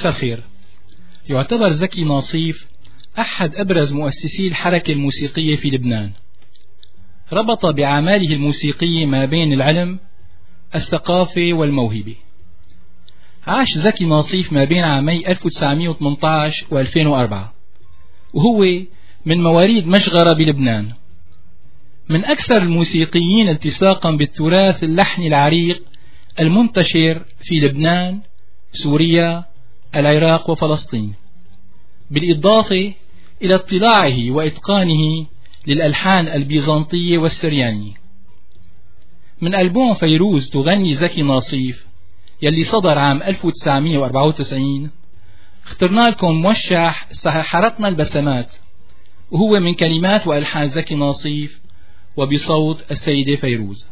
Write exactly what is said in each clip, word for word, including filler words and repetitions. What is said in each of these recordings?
مساء الخير. يعتبر زكي ناصيف أحد أبرز مؤسسي الحركة الموسيقية في لبنان. ربط بأعماله الموسيقية ما بين العلم، الثقافة والموهبة. عاش زكي ناصيف ما بين عامي ألف وتسعمئة وثمانية عشر و ألفين وأربعة، وهو من مواليد مشغرة بلبنان. من أكثر الموسيقيين التصاقا بالتراث اللحني العريق المنتشر في لبنان، سوريا، العراق وفلسطين، بالإضافة إلى اطلاعه وإتقانه للألحان البيزنطية والسريانية. من ألبوم فيروز تغني زكي ناصيف يلي صدر عام ألف وتسعمئة وأربعة وتسعين اخترنا لكم موشح سحرتنا البسمات، وهو من كلمات وألحان زكي ناصيف وبصوت السيدة فيروز.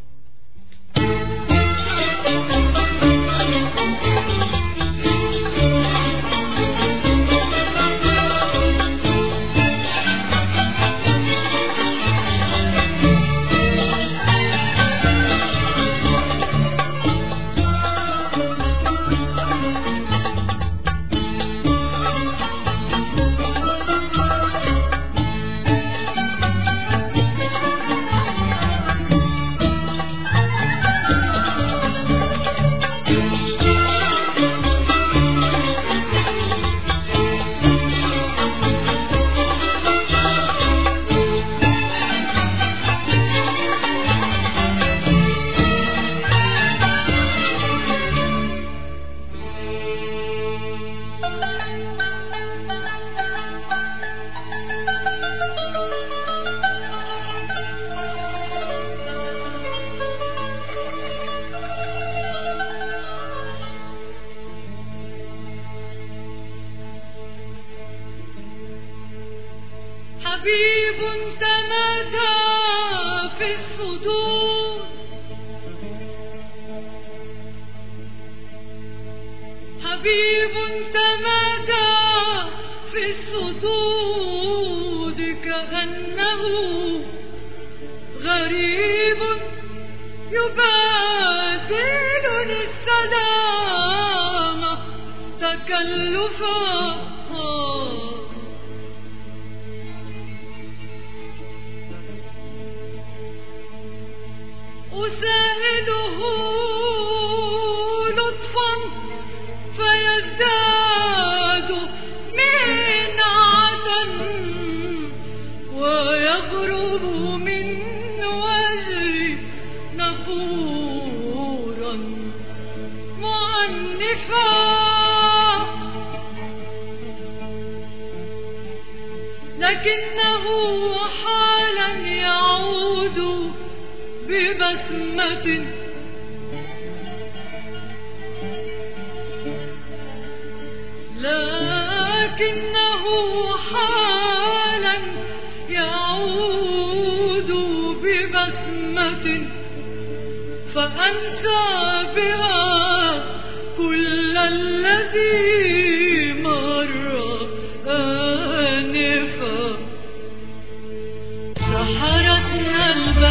حبيب تمادى في الصدور، حبيب تمادى في الصدود كأنه غريب يبادلني السلام تكلفا. أسائله لطفا فيزداد منعة ويغرب من وجهي نفورا معنفا، لكنه حالا يعود ببسمة لكنه حالا يعود ببسمة فأنسى بها كل الذي مر آنفا. سحرتنا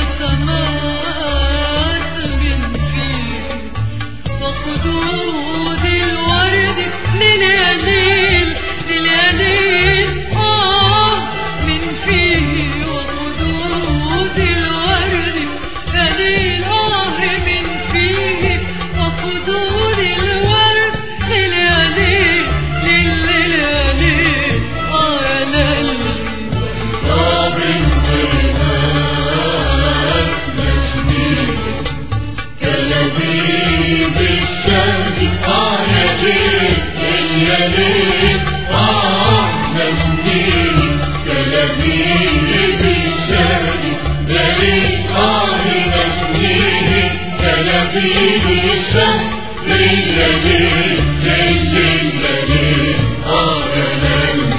البسمات من فيه وخدود الورد للياليل للياليل آه من فيه وخدود الورد للياليل آه من فيه وخدود الورد للياليل للياليل آه يا ليالي. بالشهد آه يا ليل يا ليل آه مجنيني كلبيب بالشهد يا ليل آه مجنيني كلبيب بالشهد يا ليل يا ليل يا ليل آه يا ليل.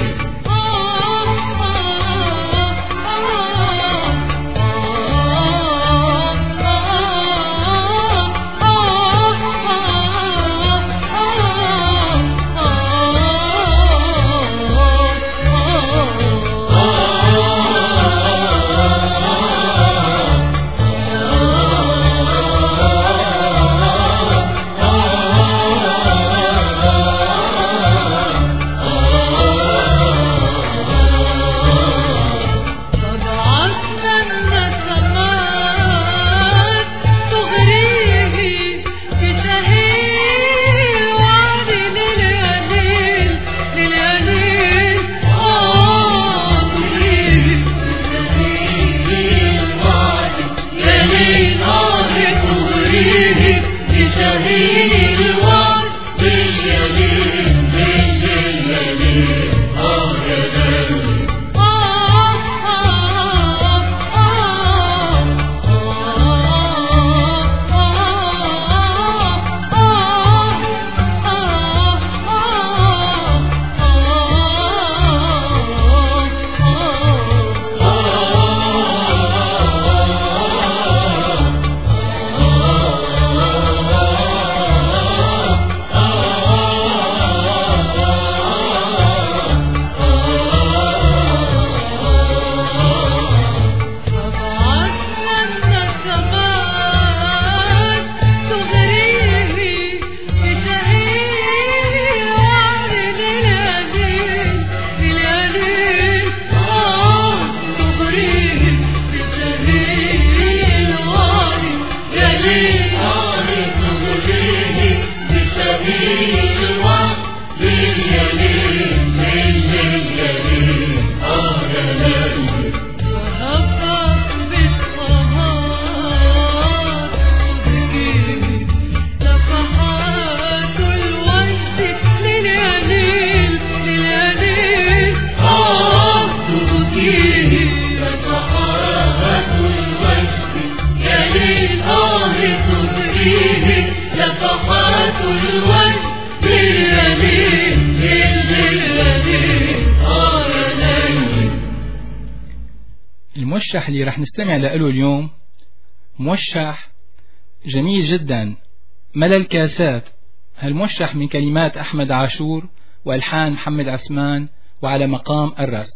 الموشح اللي رح نستمع له اليوم موشح جميل جدا، ملا الكاسات. هالموشح من كلمات أحمد عاشور وألحان محمد عثمان وعلى مقام الرست.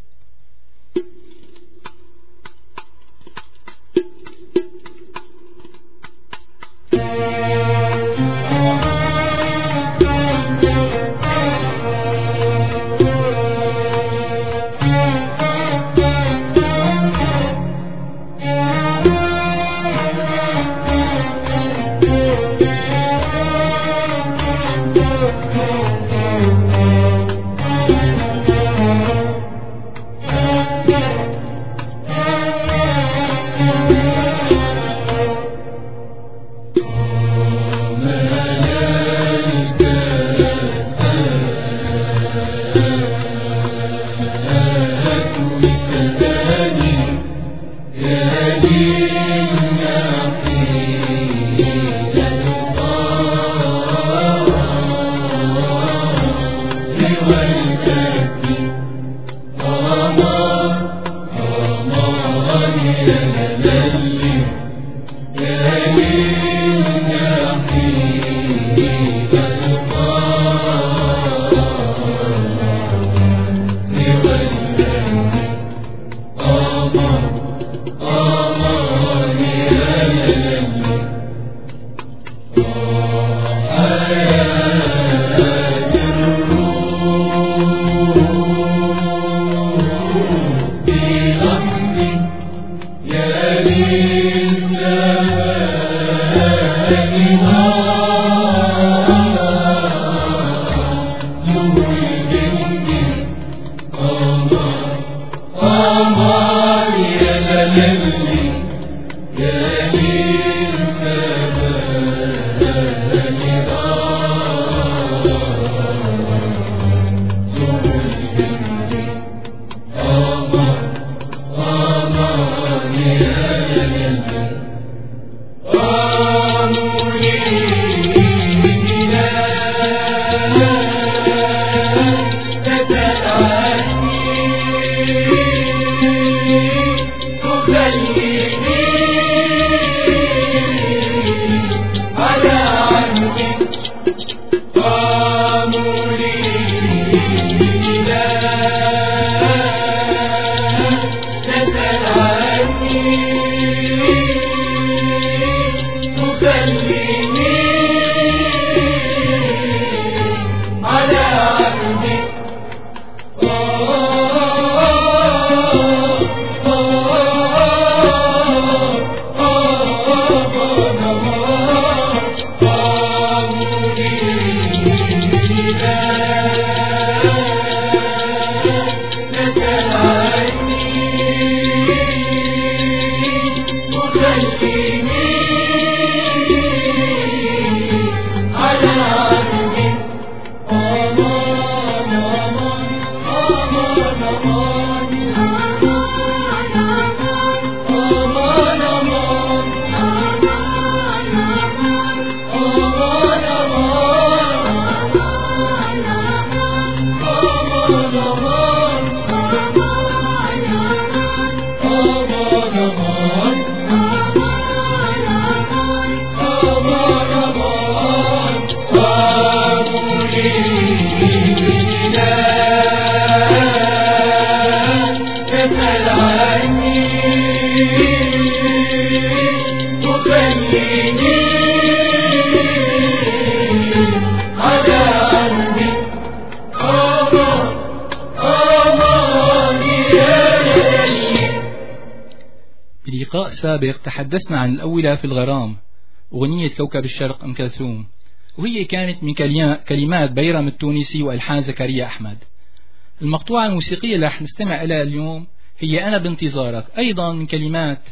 بلقاء سابق تحدثنا عن الأولى في الغرام، أغنية كوكب الشرق أم كلثوم، وهي كانت من كلمات بيرم التونسي وألحان زكريا أحمد. المقطوعة الموسيقية اللي رح نستمع إليها اليوم هي أنا بانتظارك، أيضا من كلمات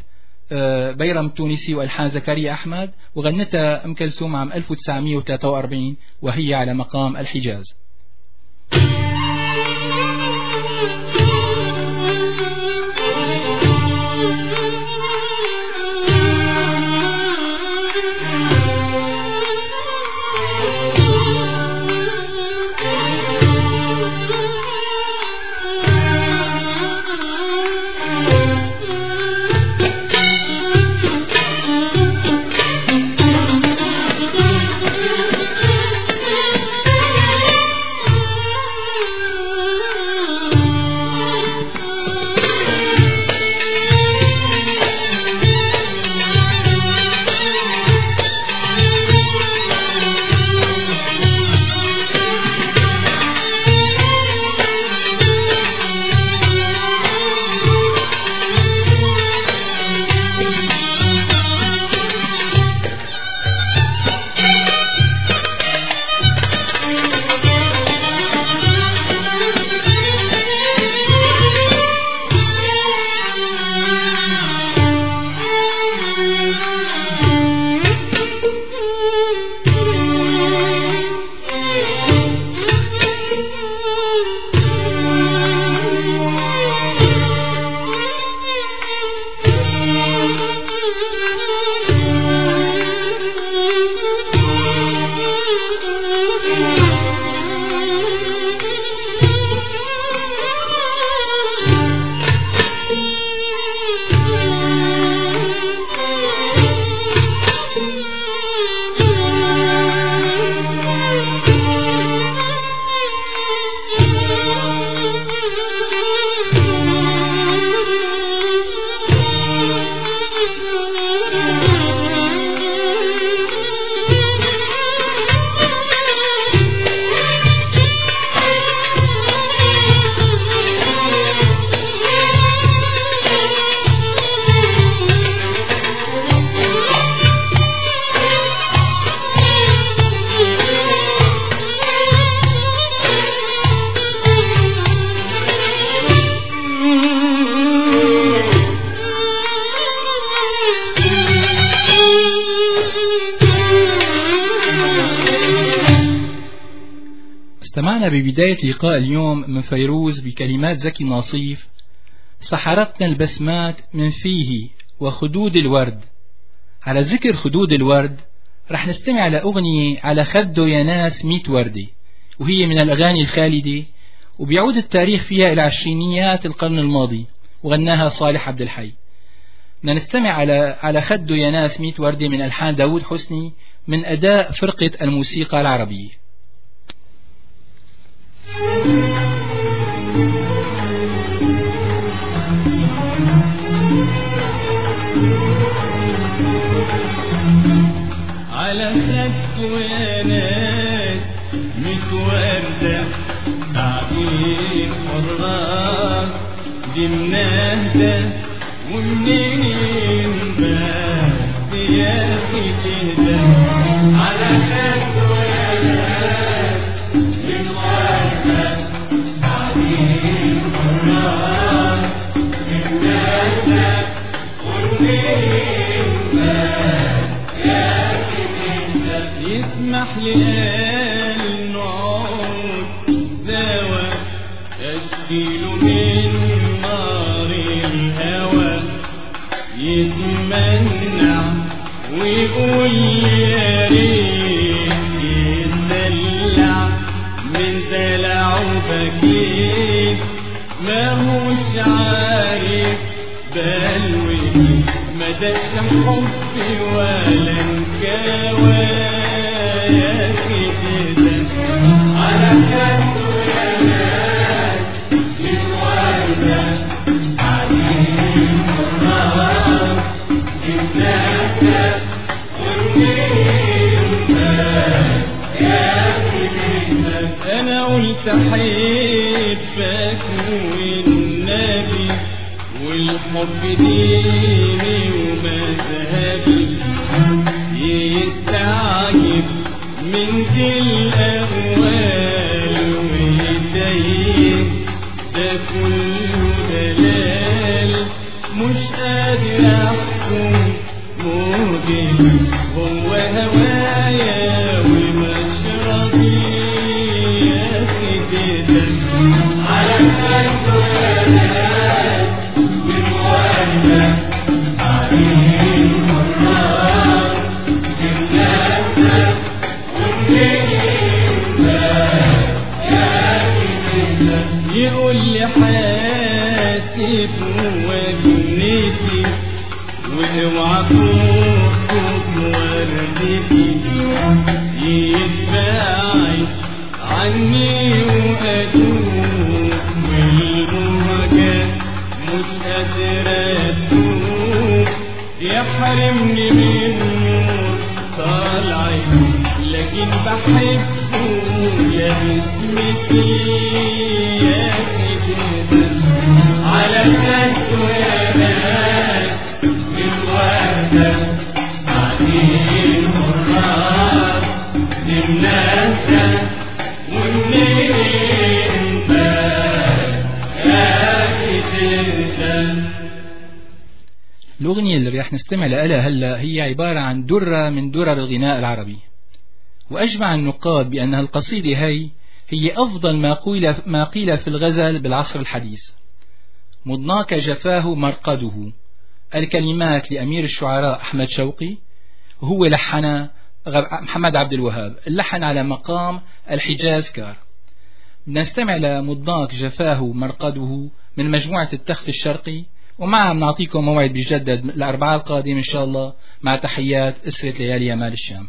بيرم التونسي وألحان زكريا أحمد، وغنتها أم كلثوم عام ألف وتسعمئة وثلاثة وأربعين وهي على مقام الحجاز. سمعنا ببداية لقاء اليوم من فيروز بكلمات زكي ناصيف: سحرتنا البسمات من فيه وخدود الورد. على ذكر خدود الورد رح نستمع لأغنية على خده يا ناس ميت وردة، وهي من الأغاني الخالدة، وبيعود التاريخ فيها إلى عشرينيات القرن الماضي، وغناها صالح عبد الحي. بدنا نستمع على على خده يا ناس ميت وردة من ألحان داود حسني من أداء فرقة الموسيقى العربية. على خدك يا ناس ميت وردة تعبير حراس دي منهدة ومنين بس يا أخي تهدى. على خدك يا ناس ميت وردة تعبير حراس دي منهدة ومنين بس يا يسمح لقال نعود دوا اشكيله من نار الهوى، يتمنع ويقول يا ريت يتدلع من دلعه بكيت، ما هوش عارف بلوي ما دقش حبي ولا انكوى. على خده يا ناس ميت وردة تعبير حراس دي منهدة ومنين بس يا أخي تهدى. أنا قلت أحبك والنبي والحب ديني ومذهبي، يستعجب من دي الأهوال ويدين ده كله دلال، مش قادر أحكم موجي هو هوايا ومشربي يا سيدي. على خده يا ناس ميت وردة تعبير حراس دي منهدة يقول لي حاسب وجنتي واوعى فوق وردتي، يتباعد عني وأدوب والمهجة مش قادرة تدوب، يحرمني من نور طالعي لكن بحبه يا بسمتي يا سيدي. على خده يا ناس ميت وردة تعبير حراس دي منهدة ومنين بس يا سيدي. الأغنية اللي رح نستمع لها هلا هي عبارة عن درة من درر الغناء العربي، وأجمع النقاد بأنها القصيدة هي هي أفضل ما قيل ما قيل في الغزل بالعصر الحديث. مضناك جفاه مرقده، الكلمات لأمير الشعراء أحمد شوقي، وهو لحن محمد عبد الوهاب، اللحن على مقام الحجاز كار. نستمع لمضناك جفاه مرقده من مجموعة التخت الشرقي، ومعها بنعطيكم موعد بيجدد الأربعاء القادم إن شاء الله، مع تحيات أسرة ليالي أمال الشام.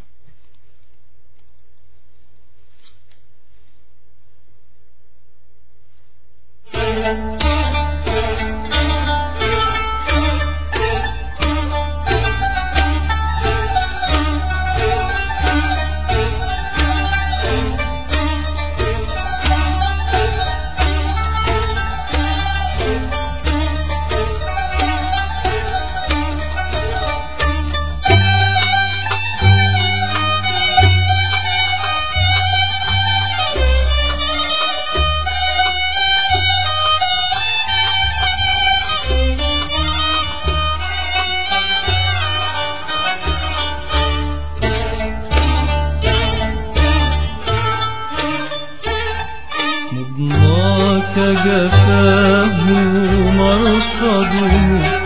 فبكاه مرصده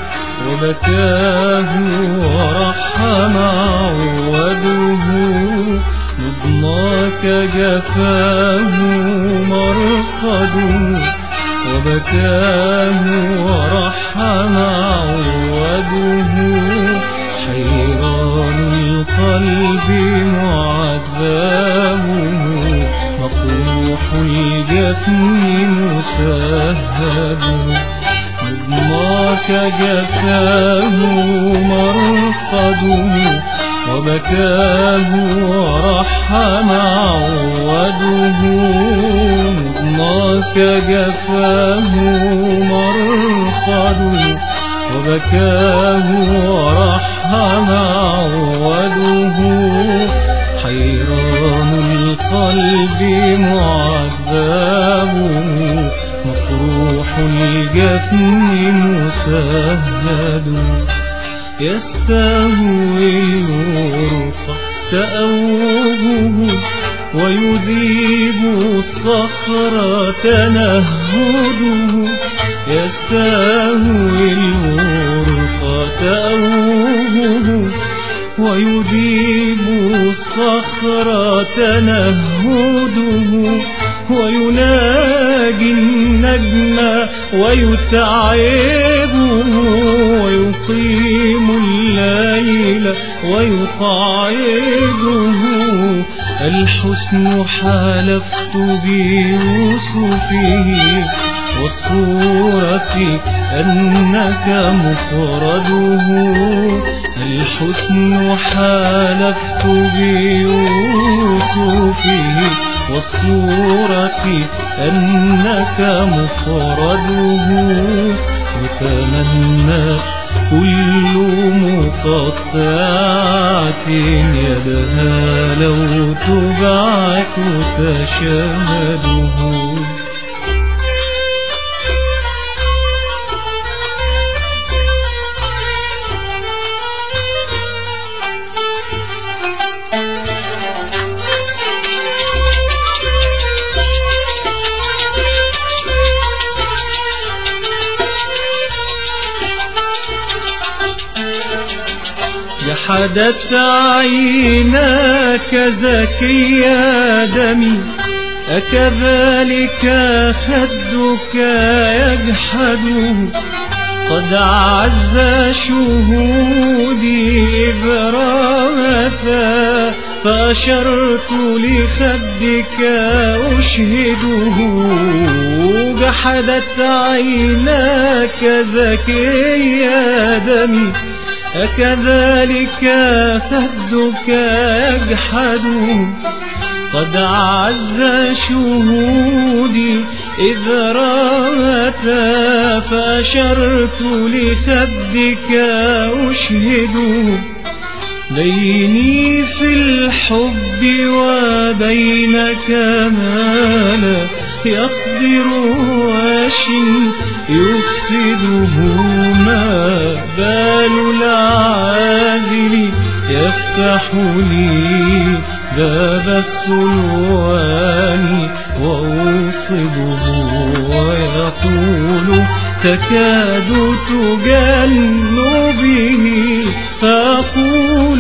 وبكاه ورحم عوده مضناك جفاه مرصده وبكاه ورحم عوده حيران القلب معذبه مقروح الجفن مسهد مضناك جفاه مرصده وبكاه ورحم عوده مضناك جفاه مرصده وبكاه ورحم عوده حيران القلب معذبه مقروح الجفن مسهد يستهوي الورق تأوهه ويذيب الصخر تنهده يستهوي الورق تأوهه ويذيب الصخر تنهده ويناجي النجم ويتعبه ويقيم الليل ويقعده الحسن حالفت بيوسفه والصورة أنك مفرده الحسن حالفت بيوسفه والصورة أنك مفرده وتمنى كل مقطعة يدها لو تبعث تشهده جحدت عيناك زكي دمي أكذلك خدك يجحده قد عز شهودي إبراتا فأشرت لخدك أشهده جحدت عيناك زكي دمي أكذلك خدك يجحد قد عز شهودي إذ رأت فأشرت لخدك أشهد بيني في الحب وبينك ما لا يقدر واش يفسده ما بال العازل يفتح لي باب السلوان وأوصده ويقول تكاد تجن به فأقول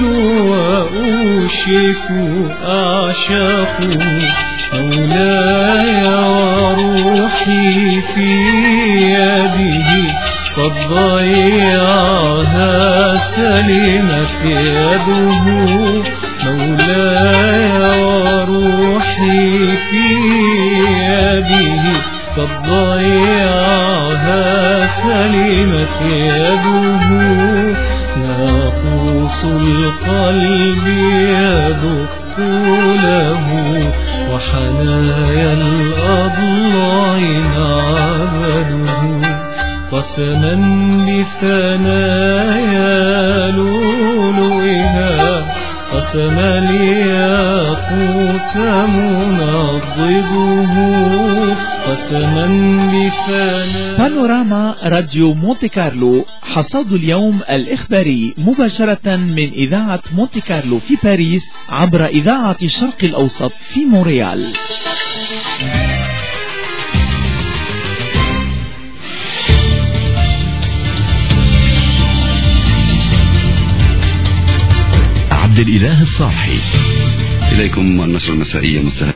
وأوشك أعشق مولاي وروحي في يده قد ضيعها سلمت يده مولاي وروحي في يده قد ضيعها سلمت يده ناقوس القلب يدق له وحنايا الأضلاع عبده قسما بثنايا لؤلؤها قسم الياقوت منضده قسما بثنايا. بانوراما راديو مونتي كارلو، حصاد اليوم الإخباري مباشرة من إذاعة مونتي كارلو في باريس عبر إذاعة الشرق الأوسط في مونريال. عبد الإله الصالحي. إليكم النشرة المسائية مستهل